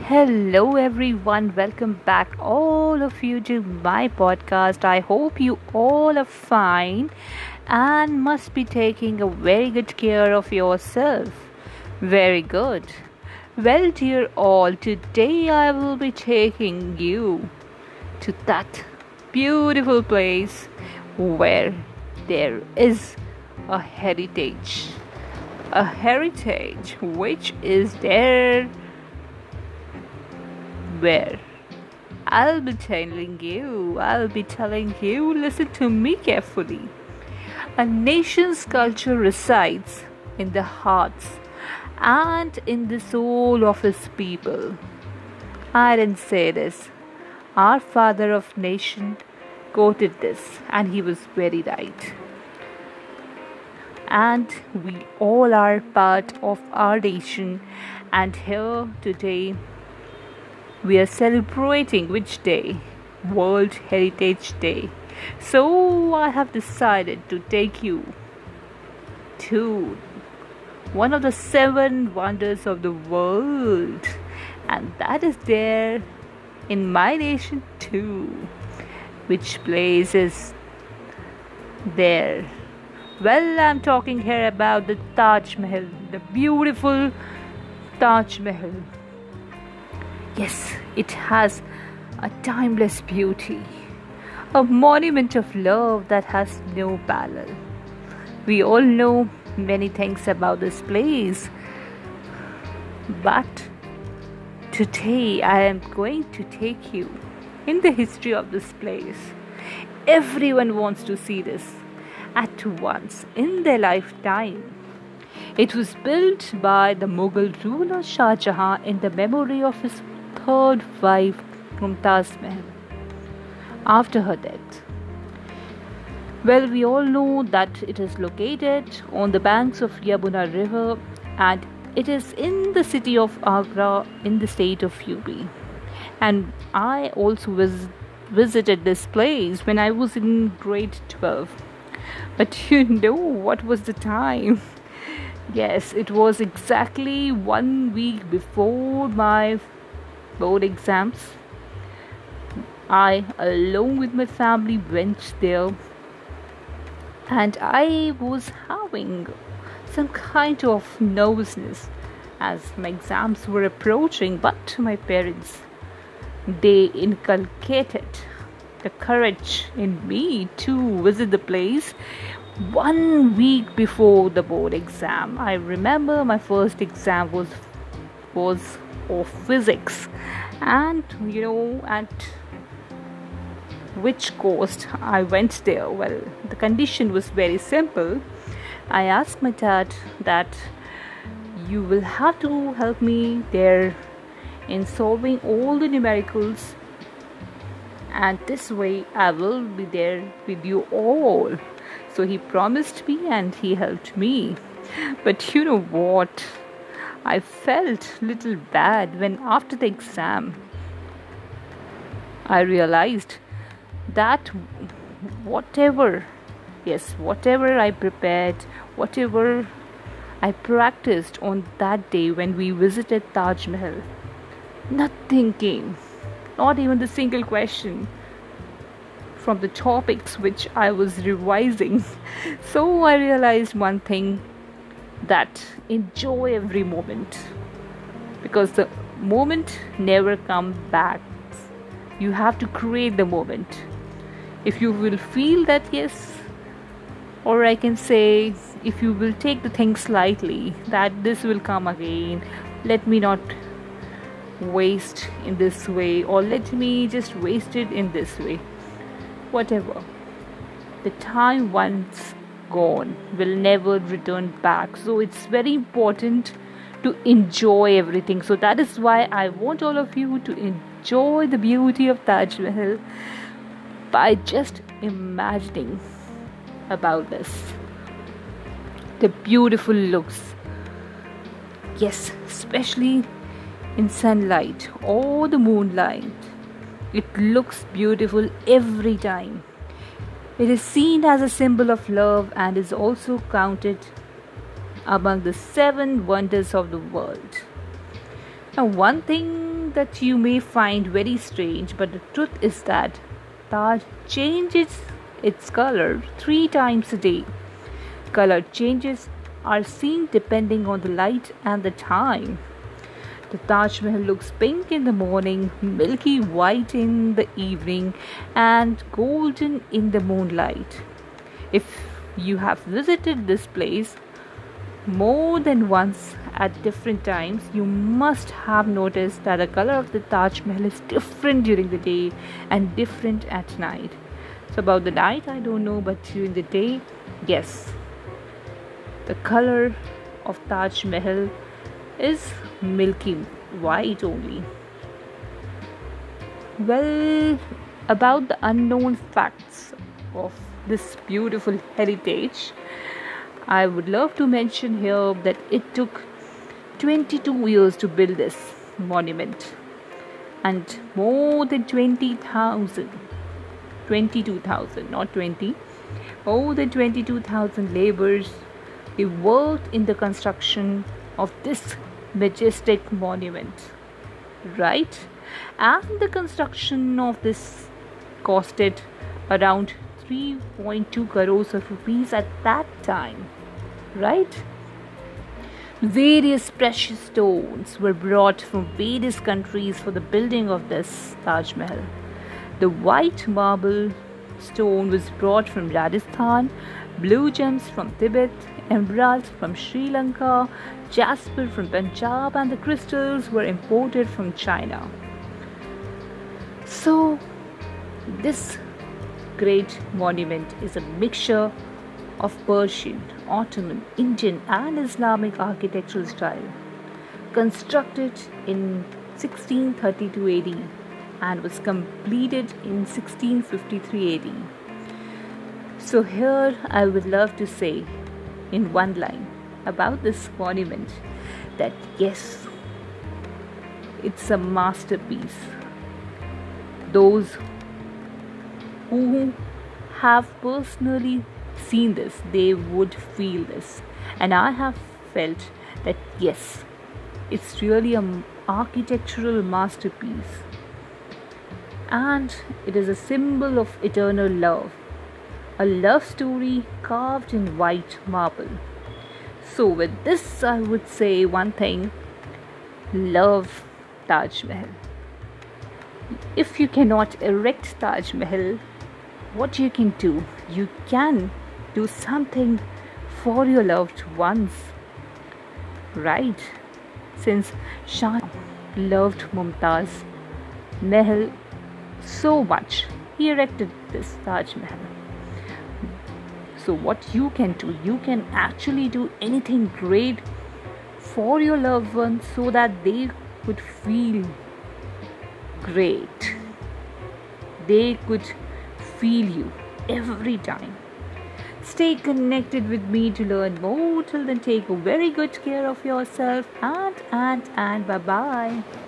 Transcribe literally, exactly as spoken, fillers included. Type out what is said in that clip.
Hello, everyone. Welcome back, all of you, to my podcast. I hope you all are fine and must be taking a very good care of yourself. Very good. Well, dear all, today I will be taking you to that beautiful place where there is a heritage. A heritage which is there where I'll be telling you, I'll be telling you, listen to me carefully. A nation's culture resides in the hearts and in the soul of its people. I didn't say this. Our father of nation quoted this, and he was very right. And we all are part of our nation, and here today we are celebrating which day? World Heritage Day. So I have decided to take you to one of the seven wonders of the world, and that is there in my nation too. Which place is there? Well, I'm talking here about the Taj Mahal, the beautiful Taj Mahal. Yes, it has a timeless beauty, a monument of love that has no parallel. We all know many things about this place, but today I am going to take you in the history of this place. Everyone wants to see this at once in their lifetime. It was built by the Mughal ruler Shah Jahan in the memory of his third wife Mumtaz Mahal after her death. Well, we all know that it is located on the banks of Yamuna River, and it is in the city of Agra in the state of U P. And I also vis- visited this place when I was in grade twelve. But you know what was the time? Yes, it was exactly one week before my board exams. I, along with my family, went there, and I was having some kind of nervousness as my exams were approaching. But my parents, they inculcated the courage in me to visit the place one week before the board exam. I remember my first exam was was of physics, and you know at which cost I went there. Well, the condition was very simple. I asked my dad that you will have to help me there in solving all the numericals, and this way I will be there with you all. So he promised me and he helped me. But you know what? I felt little bad when after the exam I realized that whatever, yes, whatever I prepared, whatever I practiced on that day when we visited Taj Mahal, nothing came, not even the single question from the topics which I was revising. So I realized one thing, that enjoy every moment, because the moment never comes back. You have to create the moment. If you will feel that, yes, or I can say, if you will take the things lightly, that this will come again, let me not waste in this way, or let me just waste it in this way, whatever. The time once gone will never return back, so it's very important to enjoy everything. So that is why I want all of you to enjoy the beauty of Taj Mahal by just imagining about this, the beautiful looks, yes, especially in sunlight or the moonlight. It looks beautiful every time. It is seen as a symbol of love and is also counted among the seven wonders of the world. Now, one thing that you may find very strange, but the truth is that Taj changes its color three times a day. Color changes are seen depending on the light and the time. The Taj Mahal looks pink in the morning, milky white in the evening, and golden in the moonlight. If you have visited this place more than once at different times, you must have noticed that the color of the Taj Mahal is different during the day and different at night. So, about the night, I don't know, but during the day, yes, the color of Taj Mahal is milky white only. Well, about the unknown facts of this beautiful heritage, I would love to mention here that it took twenty-two years to build this monument, and more than twenty thousand, twenty-two thousand, not twenty, more than twenty-two thousand laborers, they worked in the construction of this majestic monument, right? And the construction of this costed around three point two crores of rupees at that time, right? Various precious stones were brought from various countries for the building of this Taj Mahal. The white marble stone was brought from Rajasthan, blue gems from Tibet, emeralds from Sri Lanka, jasper from Punjab, and the crystals were imported from China. So, this great monument is a mixture of Persian, Ottoman, Indian, and Islamic architectural style, constructed in sixteen thirty-two A D and was completed in sixteen fifty-three A D. So, here I would love to say in one line about this monument that yes, it's a masterpiece. Those who have personally seen this, they would feel this, and I have felt that yes, it's really an architectural masterpiece, and it is a symbol of eternal love, a love story carved in white marble. So with this I would say one thing: love Taj Mahal. If you cannot erect Taj Mahal, what you can do, you can do something for your loved ones, right? Since Shah loved Mumtaz Mahal so much, he erected this Taj Mahal. So what you can do, you can actually do anything great for your loved ones so that they could feel great. They could feel you every time. Stay connected with me to learn more. Till then, take very good care of yourself, and and and bye bye.